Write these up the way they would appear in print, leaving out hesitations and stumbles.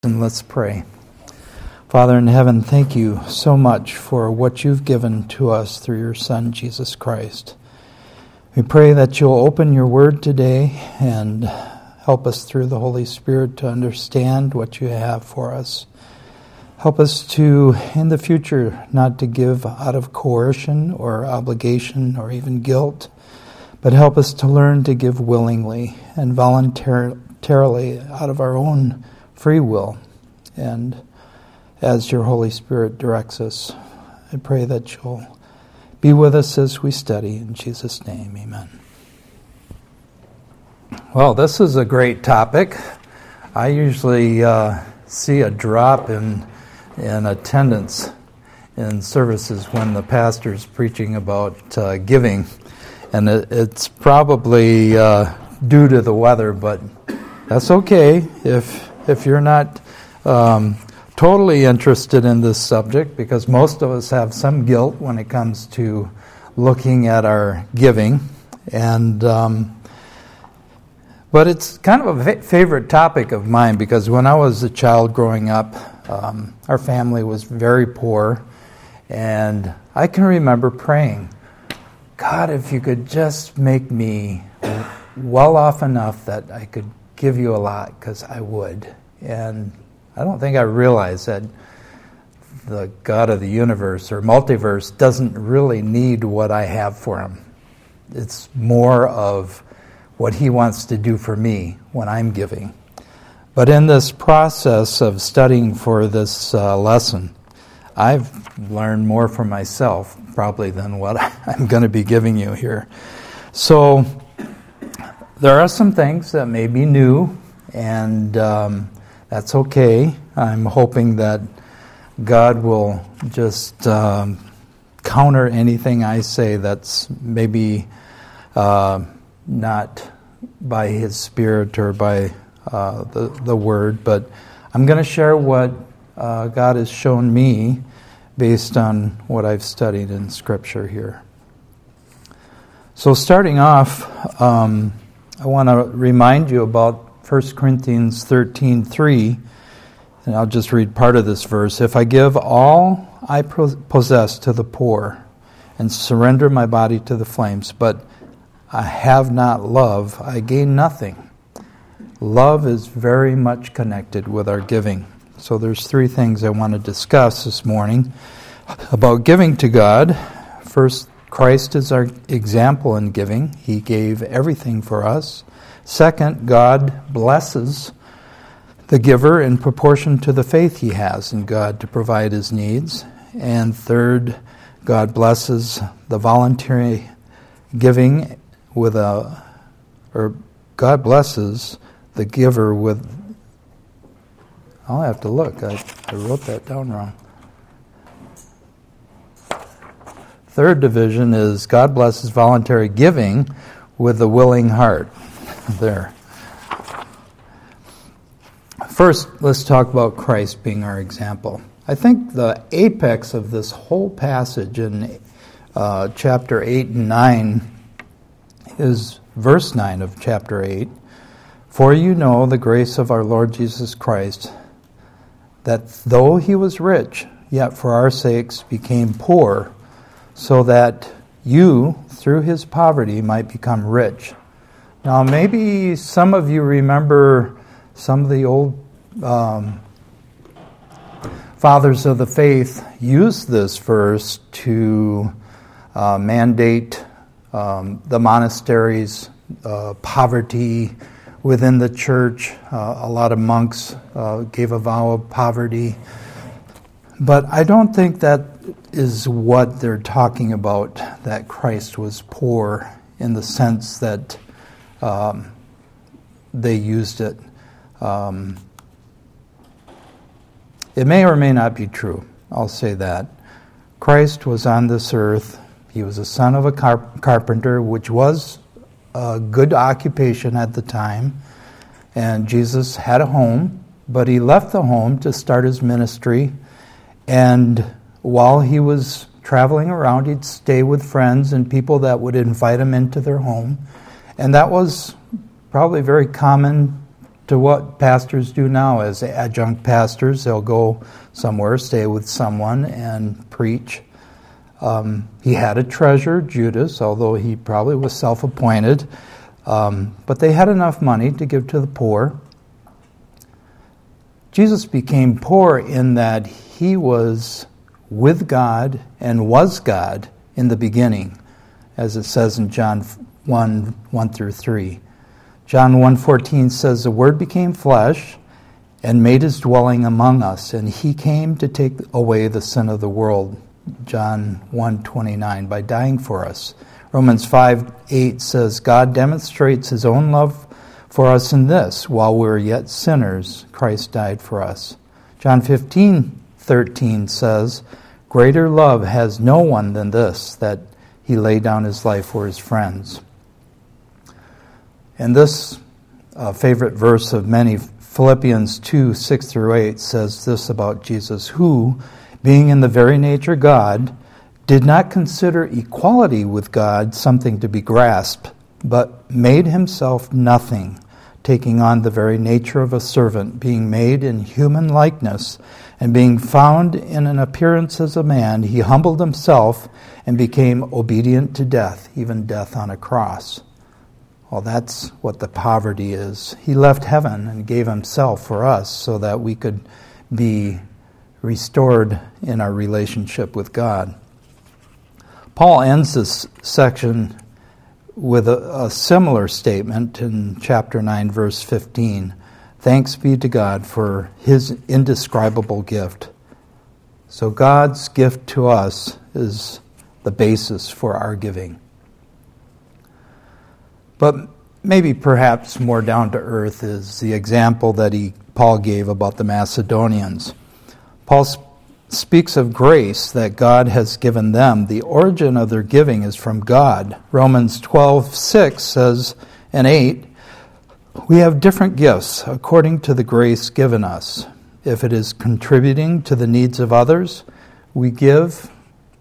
and let's pray. Father in heaven, thank you so much for what you've given to us through your Son, Jesus Christ. We pray that you'll open your word today and help us through the Holy Spirit to understand what you have for us. Help us to, in the future, not to give out of coercion or obligation or even guilt, but help us to learn to give willingly and voluntarily out of our own free will and as your Holy Spirit directs us. I pray that you'll be with us as we study. In Jesus' name, amen. Well, this is a great topic. I usually see a drop in attendance in services when the pastor's preaching about giving. And it's probably due to the weather, but that's okay if you're not totally interested in this subject, because most of us have some guilt when it comes to looking at our giving. And but it's kind of a favorite topic of mine, because when I was a child growing up, our family was very poor, and I can remember praying, God, if you could just make me well off enough that I could give you a lot, because I would. And I don't think I realized that the God of the universe or multiverse doesn't really need what I have for him. It's more of what he wants to do for me when I'm giving. But in this process of studying for this lesson, I've learned more for myself probably than what I'm going to be giving you here. So there are some things that may be new, and that's okay. I'm hoping that God will just counter anything I say that's maybe not by his Spirit or by the Word, but I'm going to share what God has shown me based on what I've studied in Scripture here. So starting off, I want to remind you about 1 Corinthians 13:3, and I'll just read part of this verse. If I give all I possess to the poor and surrender my body to the flames, but I have not love, I gain nothing. Love is very much connected with our giving. So there's three things I want to discuss this morning about giving to God. First, Christ is our example in giving. He gave everything for us. Second, God blesses the giver in proportion to the faith he has in God to provide his needs. And third, God blesses the voluntary giving God blesses the giver with, I'll have to look, I wrote that down wrong. Third division is God blesses voluntary giving with a willing heart. There. First, let's talk about Christ being our example. I think the apex of this whole passage in chapter 8 and 9 is verse 9 of chapter 8. For you know the grace of our Lord Jesus Christ, that though he was rich, yet for our sakes became poor, so that you, through his poverty, might become rich. Now, maybe some of you remember some of the old fathers of the faith used this verse to mandate the monasteries, poverty within the church. A lot of monks gave a vow of poverty. But I don't think that is what they're talking about, that Christ was poor in the sense that they used it. It may or may not be true. I'll say that. Christ was on this earth. He was a son of a carpenter, which was a good occupation at the time. And Jesus had a home, but he left the home to start his ministry. And while he was traveling around, he'd stay with friends and people that would invite him into their home. And that was probably very common to what pastors do now as adjunct pastors. They'll go somewhere, stay with someone, and preach. He had a treasurer, Judas, although he probably was self-appointed. But they had enough money to give to the poor. Jesus became poor in that he was with God and was God in the beginning, as it says in John 1 through 3. John 1:14 says, "The Word became flesh and made his dwelling among us, and he came to take away the sin of the world." John 1:29, by dying for us. Romans 5:8 says, "God demonstrates his own love for us in this: while we were yet sinners, Christ died for us." John 15:13 says, "Greater love has no one than this, that he laid down his life for his friends." And this favorite verse of many, Philippians 2:6 through 8, says this about Jesus, who, being in the very nature God, did not consider equality with God something to be grasped, but made himself nothing, taking on the very nature of a servant, being made in human likeness, and being found in an appearance as a man, he humbled himself and became obedient to death, even death on a cross. Well, that's what the poverty is. He left heaven and gave himself for us so that we could be restored in our relationship with God. Paul ends this section with a similar statement in chapter 9, verse 15. "Thanks be to God for his indescribable gift." So God's gift to us is the basis for our giving. But maybe perhaps more down to earth is the example that Paul gave about the Macedonians. Paul speaks of grace that God has given them. The origin of their giving is from God. Romans 12:6 says, and 8, "We have different gifts according to the grace given us. If it is contributing to the needs of others, we give,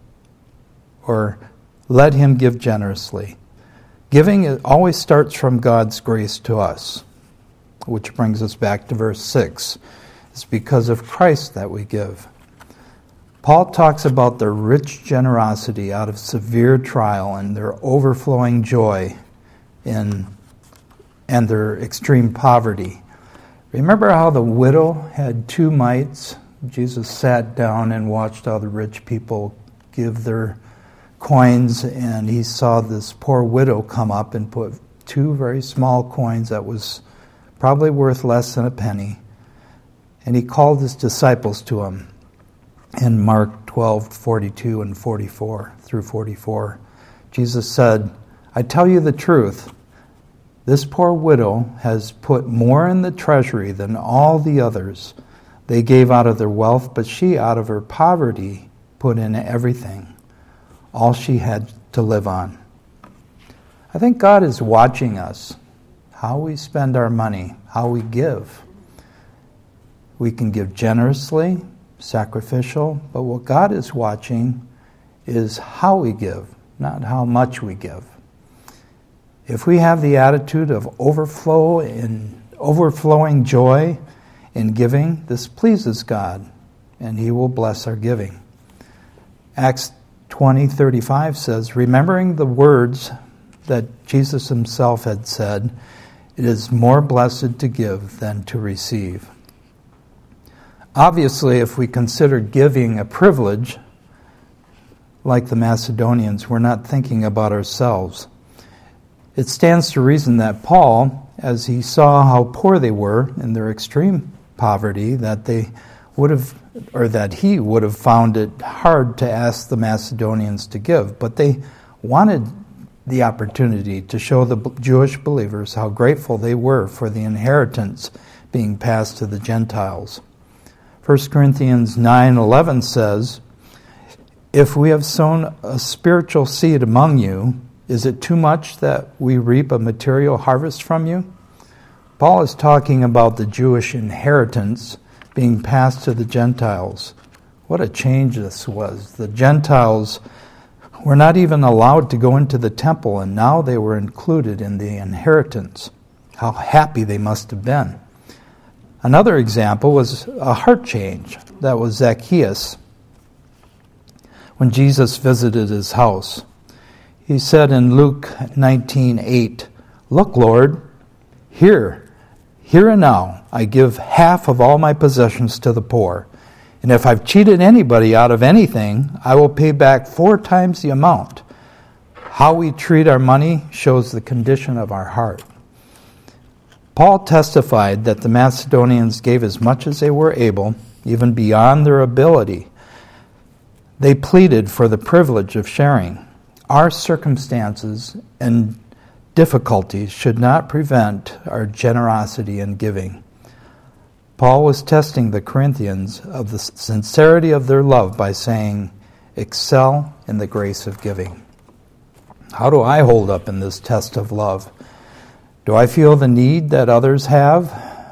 or let him give generously." Giving always starts from God's grace to us, which brings us back to verse 6. It's because of Christ that we give. Paul talks about their rich generosity out of severe trial and their overflowing joy and their extreme poverty. Remember how the widow had 2 mites? Jesus sat down and watched how the rich people give their coins, and he saw this poor widow come up and put 2 very small coins that was probably worth less than a penny. And he called his disciples to him in Mark 12:42 and 44 through 44. Jesus said, "I tell you the truth, this poor widow has put more in the treasury than all the others. They gave out of their wealth, but she out of her poverty put in everything, all she had to live on." I think God is watching us, how we spend our money, how we give. We can give generously, sacrificial, but what God is watching is how we give, not how much we give. If we have the attitude of overflowing joy in giving, this pleases God, and he will bless our giving. Acts 20:35 says, remembering the words that Jesus himself had said, "It is more blessed to give than to receive." Obviously, if we consider giving a privilege, like the Macedonians, we're not thinking about ourselves. It stands to reason that Paul, as he saw how poor they were in their extreme poverty, that he would have found it hard to ask the Macedonians to give. But they wanted the opportunity to show the Jewish believers how grateful they were for the inheritance being passed to the Gentiles. 1 Corinthians 9:11 says, "If we have sown a spiritual seed among you, is it too much that we reap a material harvest from you?" Paul is talking about the Jewish inheritance being passed to the Gentiles. What a change this was. The Gentiles were not even allowed to go into the temple, and now they were included in the inheritance. How happy they must have been. Another example was a heart change. That was Zacchaeus. When Jesus visited his house, he said in Luke 19:8, "Look, Lord, here and now, I give half of all my possessions to the poor. And if I've cheated anybody out of anything, I will pay back 4 times the amount." How we treat our money shows the condition of our heart. Paul testified that the Macedonians gave as much as they were able, even beyond their ability. They pleaded for the privilege of sharing. Our circumstances and difficulties should not prevent our generosity in giving. Paul was testing the Corinthians of the sincerity of their love by saying, "Excel in the grace of giving." How do I hold up in this test of love? Do I feel the need that others have?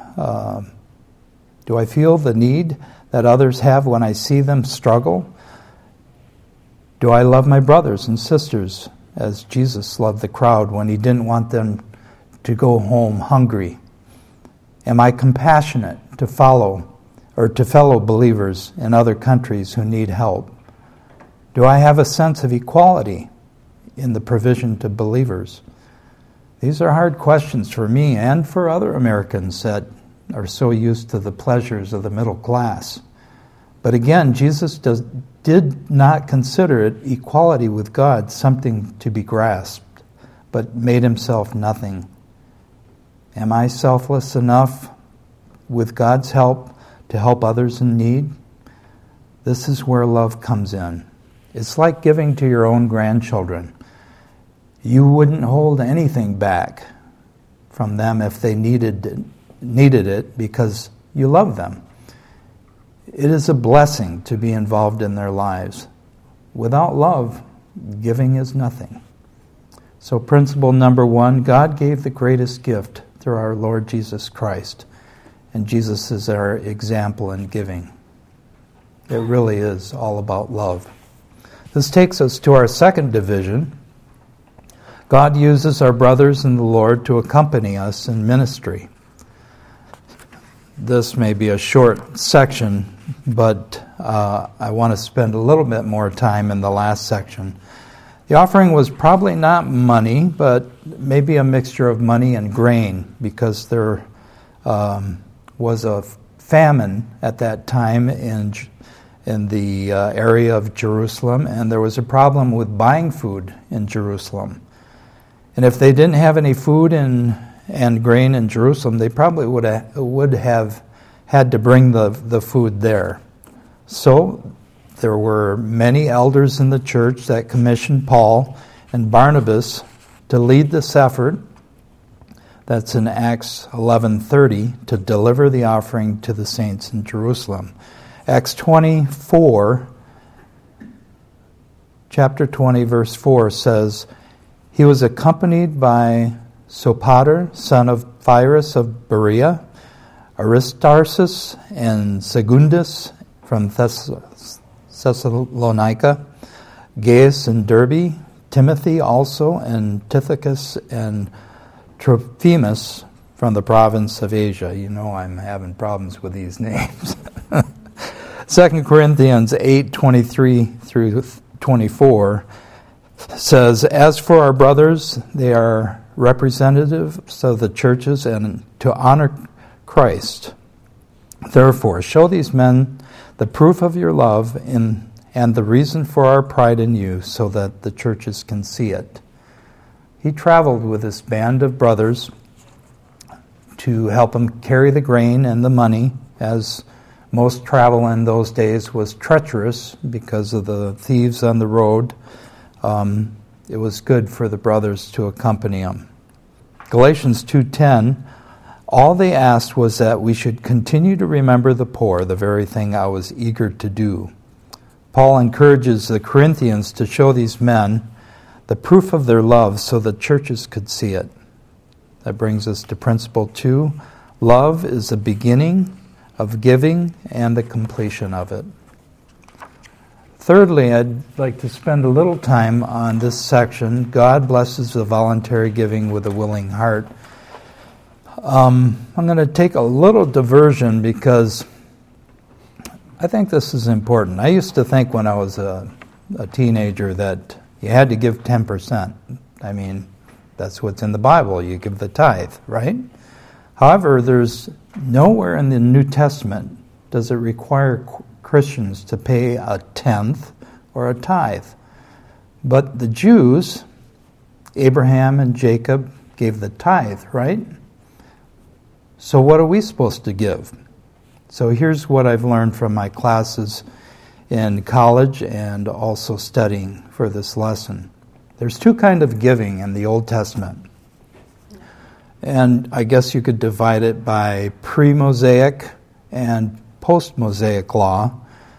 Do I feel the need that others have when I see them struggle? Do I love my brothers and sisters as Jesus loved the crowd when he didn't want them to go home hungry? Am I compassionate to fellow believers in other countries who need help? Do I have a sense of equality in the provision to believers? These are hard questions for me and for other Americans that are so used to the pleasures of the middle class. But again, Jesus did not consider equality with God something to be grasped, but made himself nothing. Am I selfless enough, with God's help, to help others in need? This is where love comes in. It's like giving to your own grandchildren. You wouldn't hold anything back from them if they needed it because you love them. It is a blessing to be involved in their lives. Without love, giving is nothing. So principle number 1, God gave the greatest gift through our Lord Jesus Christ. And Jesus is our example in giving. It really is all about love. This takes us to our second division. God uses our brothers in the Lord to accompany us in ministry. This may be a short section, but I want to spend a little bit more time in the last section. The offering was probably not money, but maybe a mixture of money and grain, because there was a famine at that time in the area of Jerusalem, and there was a problem with buying food in Jerusalem. And if they didn't have any food and grain in Jerusalem, they probably would have had to bring the food there. So there were many elders in the church that commissioned Paul and Barnabas to lead this effort. That's in Acts 11:30, to deliver the offering to the saints in Jerusalem. Acts 24, chapter 20, verse 4 says, "He was accompanied by Sopater, son of Pyrrhus of Berea, Aristarchus and Secundus from Thessalonica, Gaius and Derbe, Timothy also, and Tychicus and Trophimus from the province of Asia." You know I'm having problems with these names. 2 Corinthians 8:23 through 24 says, "As for our brothers, they are representatives of the churches and to honor Christ. Therefore, show these men the proof of your love and the reason for our pride in you, so that the churches can see it." He traveled with this band of brothers to help him carry the grain and the money, as most travel in those days was treacherous because of the thieves on the road. It was good for the brothers to accompany him. Galatians 2:10, all they asked was that we should continue to remember the poor, the very thing I was eager to do. Paul encourages the Corinthians to show these men the proof of their love so the churches could see it. That brings us to principle 2. Love is the beginning of giving and the completion of it. Thirdly, I'd like to spend a little time on this section. God blesses the voluntary giving with a willing heart. I'm going to take a little diversion because I think this is important. I used to think when I was a teenager that you had to give 10%. I mean, that's what's in the Bible. You give the tithe, right? However, there's nowhere in the New Testament does it require Christians to pay a tenth or a tithe. But the Jews, Abraham and Jacob, gave the tithe, right? So what are we supposed to give? So here's what I've learned from my classes in college and also studying for this lesson. There's two kinds of giving in the Old Testament. And I guess you could divide it by pre-Mosaic and post-Mosaic law.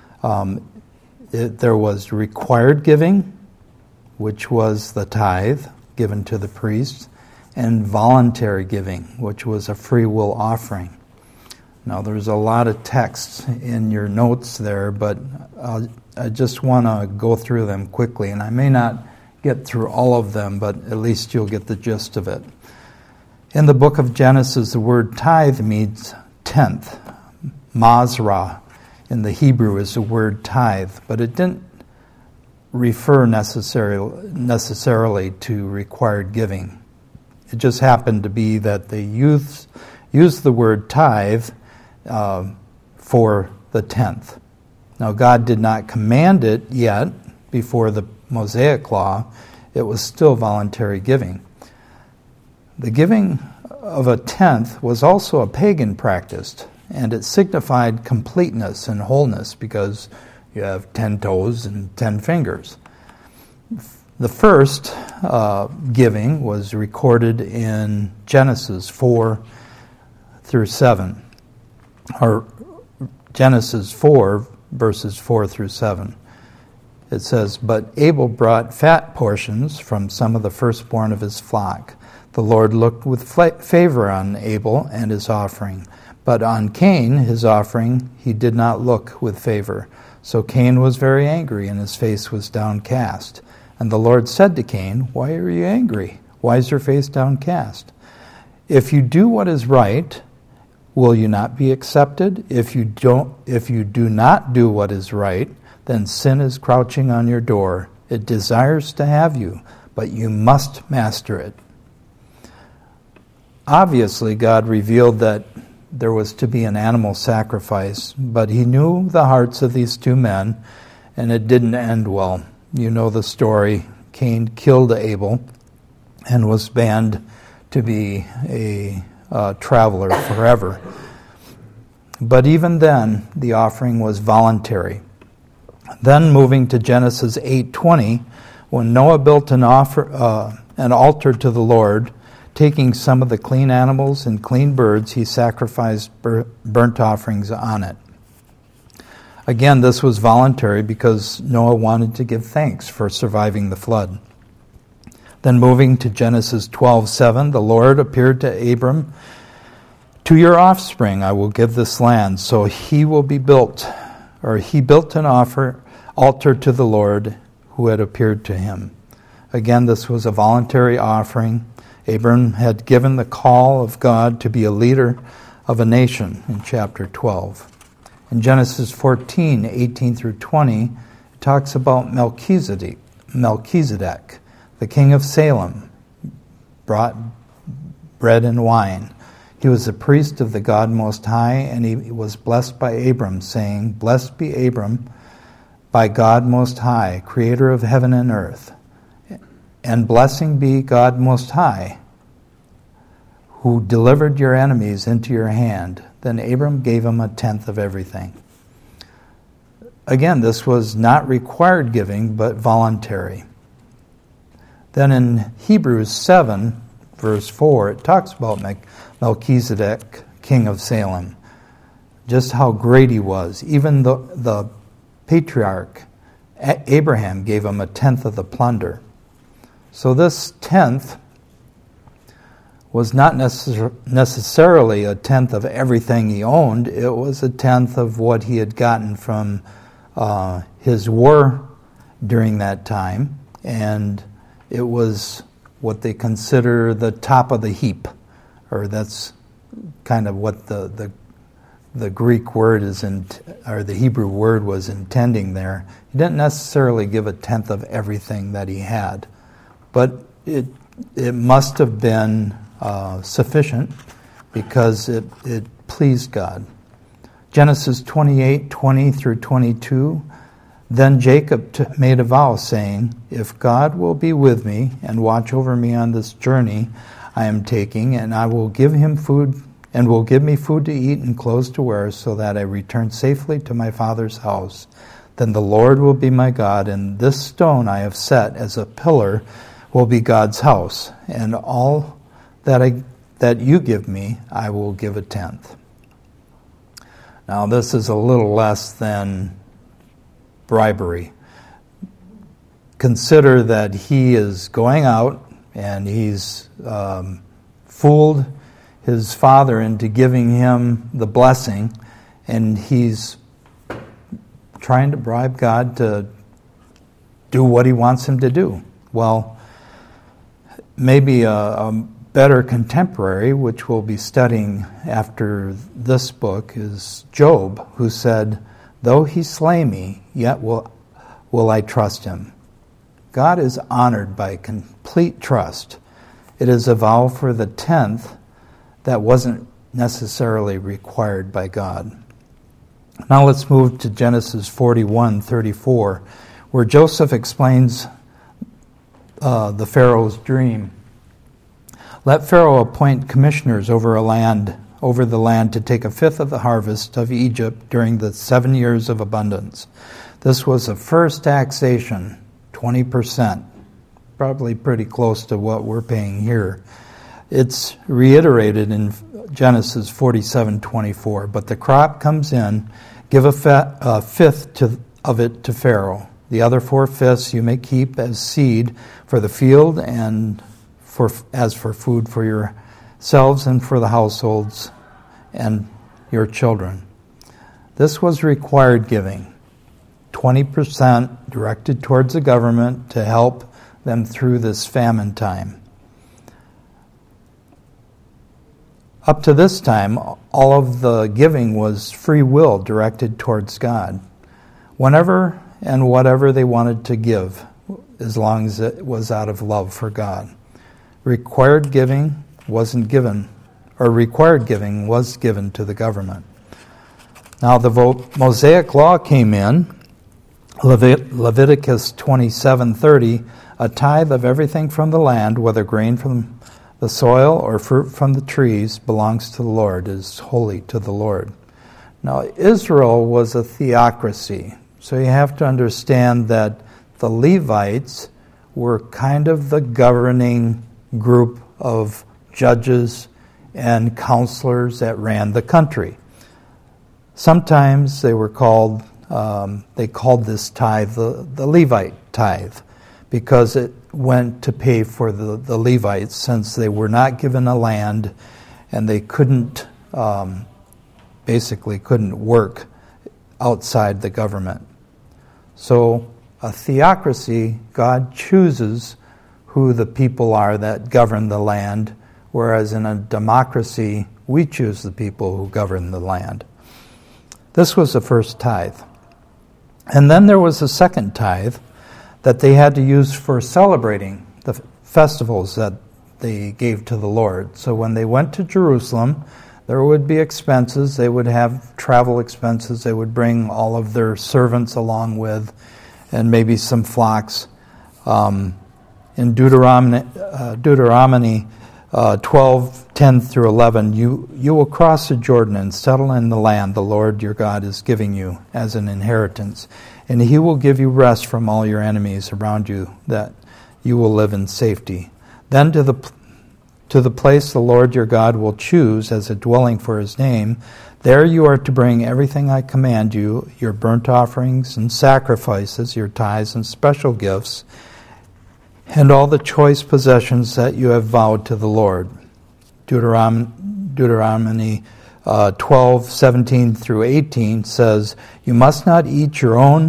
There was required giving, which was the tithe given to the priests, and voluntary giving, which was a free will offering. Now, there's a lot of texts in your notes there, but I just want to go through them quickly, and I may not get through all of them, but at least you'll get the gist of it. In the book of Genesis, the word tithe means tenth. Mazrah in the Hebrew is the word tithe, but it didn't refer necessarily to required giving. It just happened to be that they used the word tithe for the tenth. Now, God did not command it yet before the Mosaic law. It was still voluntary giving. The giving of a tenth was also a pagan practice, and it signified completeness and wholeness because you have 10 toes and 10 fingers. The first giving was recorded in Genesis 4 through 7, or Genesis 4, verses 4 through 7. It says, "But Abel brought fat portions from some of the firstborn of his flock. The Lord looked with favor on Abel and his offering, but on Cain, his offering, he did not look with favor. So Cain was very angry, and his face was downcast. And the Lord said to Cain, 'Why are you angry? Why is your face downcast? If you do what is right, will you not be accepted? If you do not do what is right, then sin is crouching on your door. It desires to have you, but you must master it.'" Obviously, God revealed that there was to be an animal sacrifice, but he knew the hearts of these two men, and it didn't end well. You know the story. Cain killed Abel and was banned to be a traveler forever. But even then, the offering was voluntary. Then moving to Genesis 8:20, when Noah built an altar to the Lord, taking some of the clean animals and clean birds, he sacrificed burnt offerings on it. Again, this was voluntary because Noah wanted to give thanks for surviving the flood. Then moving to Genesis 12:7, the Lord appeared to Abram, "To your offspring I will give this land." So he built an altar to the Lord who had appeared to him. Again, this was a voluntary offering. Abram had given the call of God to be a leader of a nation in chapter 12. In Genesis 14:18 through 20, it talks about Melchizedek, the king of Salem, brought bread and wine. He was a priest of the God Most High, and he was blessed by Abram, saying, "Blessed be Abram by God Most High, creator of heaven and earth. And blessing be God Most High, who delivered your enemies into your hand." Then Abram gave him a tenth of everything. Again, this was not required giving, but voluntary. Then in Hebrews 7, verse 4, it talks about Melchizedek, king of Salem, just how great he was. Even the patriarch Abraham gave him a tenth of the plunder. So this tenth was not necessarily a tenth of everything he owned. It was a tenth of what he had gotten from his war during that time, and it was what they consider the top of the heap, or that's kind of what the Greek word is or the Hebrew word was intending there. He didn't necessarily give a tenth of everything that he had, but it must have been sufficient because it pleased God. Genesis 28:20 through 22. Then Jacob made a vow, saying, "If God will be with me and watch over me on this journey I am taking, and I will give him food, and will give me food to eat and clothes to wear, so that I return safely to my father's house, then the Lord will be my God, and this stone I have set as a pillar will be God's house, and all that you give me, I will give a tenth." Now this is a little less than bribery. Consider that he is going out and he's fooled his father into giving him the blessing, and he's trying to bribe God to do what he wants him to do. Well, maybe a better contemporary, which we'll be studying after this book, is Job, who said, "Though he slay me, yet will I trust him." God is honored by complete trust. It is a vow for the tenth that wasn't necessarily required by God. Now let's move to Genesis 41:34, where Joseph explains the Pharaoh's dream. "Let Pharaoh appoint commissioners over the land to take a fifth of the harvest of Egypt during the 7 years of abundance." This was the first taxation, 20%, probably pretty close to what we're paying here. It's reiterated in Genesis 47:24. "But the crop comes in, give a fifth of it to Pharaoh. The other 4/5 you may keep as seed for the field and as for food for yourselves and for the households and your children." This was required giving, 20% directed towards the government to help them through this famine time. Up to this time, all of the giving was free will directed towards God. Whenever and whatever they wanted to give, as long as it was out of love for God. Required giving was given to the government. Now the Mosaic law came in, Leviticus 27:30, "A tithe of everything from the land, whether grain from the soil or fruit from the trees, belongs to the Lord, is holy to the Lord." Now Israel was a theocracy, so you have to understand that the Levites were kind of the governing group of judges and counselors that ran the country. Sometimes they called this tithe the Levite tithe, because it went to pay for the Levites, since they were not given a land and they couldn't work outside the government. So a theocracy, God chooses who the people are that govern the land, whereas in a democracy, we choose the people who govern the land. This was the first tithe. And then there was a second tithe that they had to use for celebrating the festivals that they gave to the Lord. So when they went to Jerusalem, there would be expenses. They would have travel expenses. They would bring all of their servants along with, and maybe some flocks. In Deuteronomy 12:10 through 11, you will cross the Jordan and settle in the land the Lord your God is giving you as an inheritance, and he will give you rest from all your enemies around you, that you will live in safety. Then to the place the Lord your God will choose as a dwelling for his name, there you are to bring everything I command you, your burnt offerings and sacrifices, your tithes and special gifts, and all the choice possessions that you have vowed to the Lord. Deuteronomy 12:17 through 18 says, You must not eat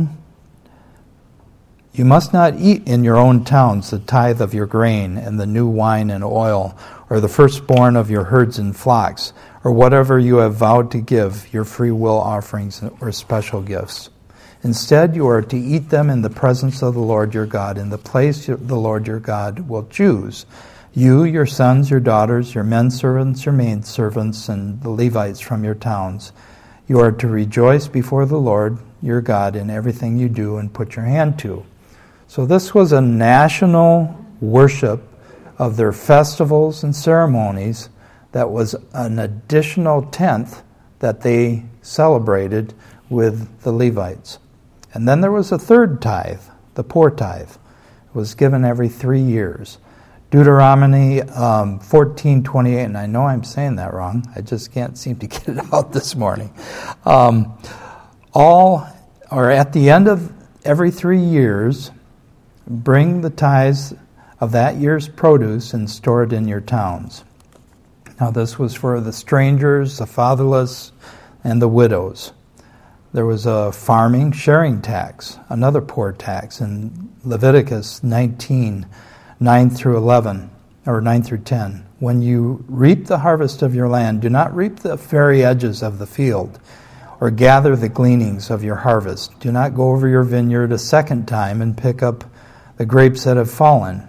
in your own towns the tithe of your grain and the new wine and oil, or the firstborn of your herds and flocks, or whatever you have vowed to give, your free will offerings or special gifts. Instead, you are to eat them in the presence of the Lord your God, in the place the Lord your God will choose. You, your sons, your daughters, your men servants, your maid servants, and the Levites from your towns. You are to rejoice before the Lord your God in everything you do and put your hand to. So this was a national worship of their festivals and ceremonies that was an additional tenth that they celebrated with the Levites. And then there was a third tithe, the poor tithe. It was given every 3 years. Deuteronomy 14:28, and I know I'm saying that wrong. I just can't seem to get it out this morning. At the end of every 3 years, bring the tithes of that year's produce and store it in your towns. Now this was for the strangers, the fatherless, and the widows. There was a farming sharing tax, another poor tax in Leviticus 19, 9 through 11, or 9 through 10. When you reap the harvest of your land, do not reap the very edges of the field, or gather the gleanings of your harvest. Do not go over your vineyard a second time and pick up the grapes that have fallen.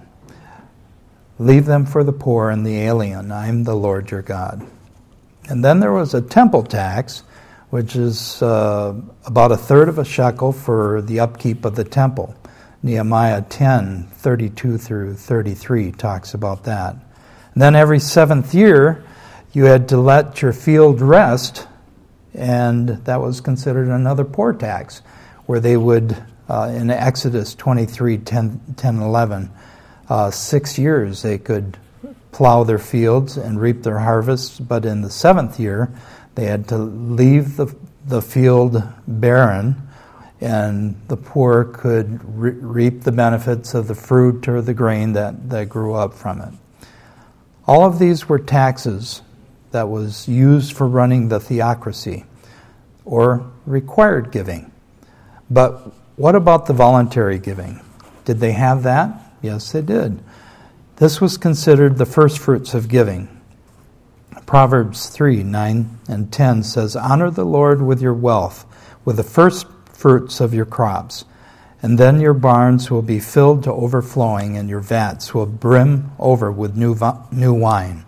Leave them for the poor and the alien. I am the Lord your God. And then there was a temple tax, which is about a third of a shekel for the upkeep of the temple. Nehemiah 10:32 through 33 talks about that. And then every 7th year, you had to let your field rest, and that was considered another poor tax, where they would, in Exodus 23:10-11, 6 years they could plow their fields and reap their harvests, but in the 7th year, they had to leave the field barren, and the poor could reap the benefits of the fruit or the grain that grew up from it. All of these were taxes that was used for running the theocracy, or required giving. But what about the voluntary giving? Did they have that? Yes, they did. This was considered the first fruits of giving. Proverbs 3:9 and 10 says, "Honor the Lord with your wealth, with the first fruits of your crops, and then your barns will be filled to overflowing, and your vats will brim over with new wine."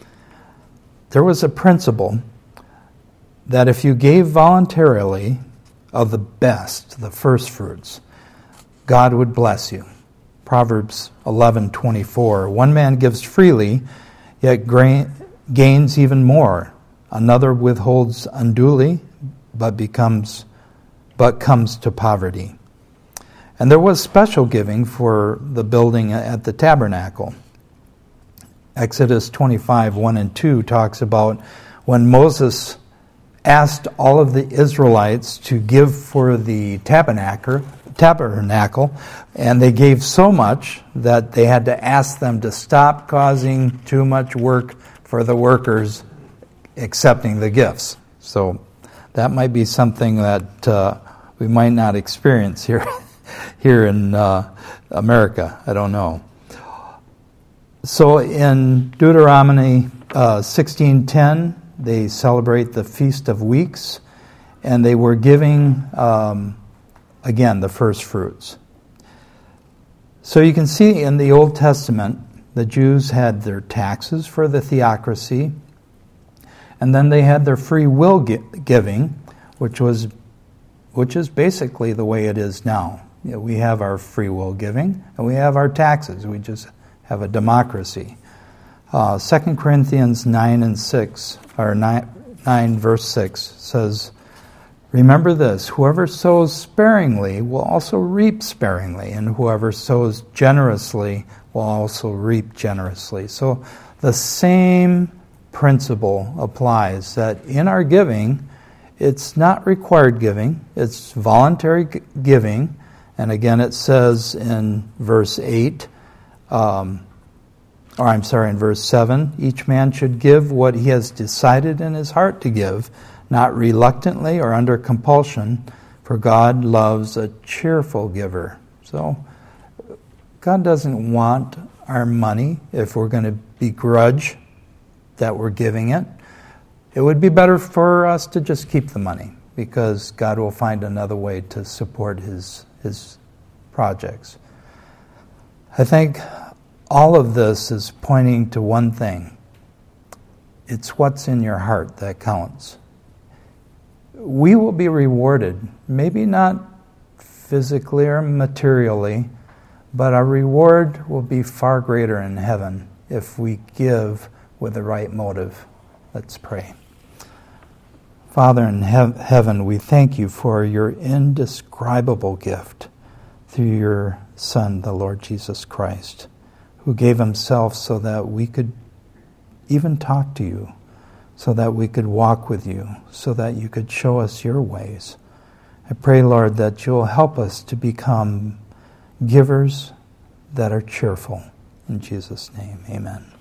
There was a principle that if you gave voluntarily of the best, the first fruits, God would bless you. Proverbs 11:24, "One man gives freely, yet gains even more. Another withholds unduly, but comes to poverty." And there was special giving for the building at the tabernacle. Exodus 25:1 and 2 talks about when Moses asked all of the Israelites to give for the tabernacle, and they gave so much that they had to ask them to stop causing too much work for the workers accepting the gifts. So that might be something that we might not experience here in America. I don't know. So in Deuteronomy 16:10, they celebrate the Feast of Weeks, and they were giving, again, the first fruits. So you can see in the Old Testament, the Jews had their taxes for the theocracy, and then they had their free will giving, which is basically the way it is now. You know, we have our free will giving, and we have our taxes. We just have a democracy. 2 Corinthians 9 verse 6 says, "Remember this, whoever sows sparingly will also reap sparingly, and whoever sows generously will also reap generously." So the same principle applies, that in our giving, it's not required giving, it's voluntary giving. And again, it says in verse 8, in verse 7, "Each man should give what he has decided in his heart to give, not reluctantly or under compulsion, for God loves a cheerful giver." So God doesn't want our money if we're going to begrudge that we're giving it. it would be better for us to just keep the money, because God will find another way to support his projects. I think all of this is pointing to one thing. It's what's in your heart that counts. We will be rewarded, maybe not physically or materially, but our reward will be far greater in heaven if we give with the right motive. Let's pray. Father in heaven, we thank you for your indescribable gift through your Son, the Lord Jesus Christ, who gave himself so that we could even talk to you, so that we could walk with you, so that you could show us your ways. I pray, Lord, that you'll help us to become givers that are cheerful. In Jesus' name, amen.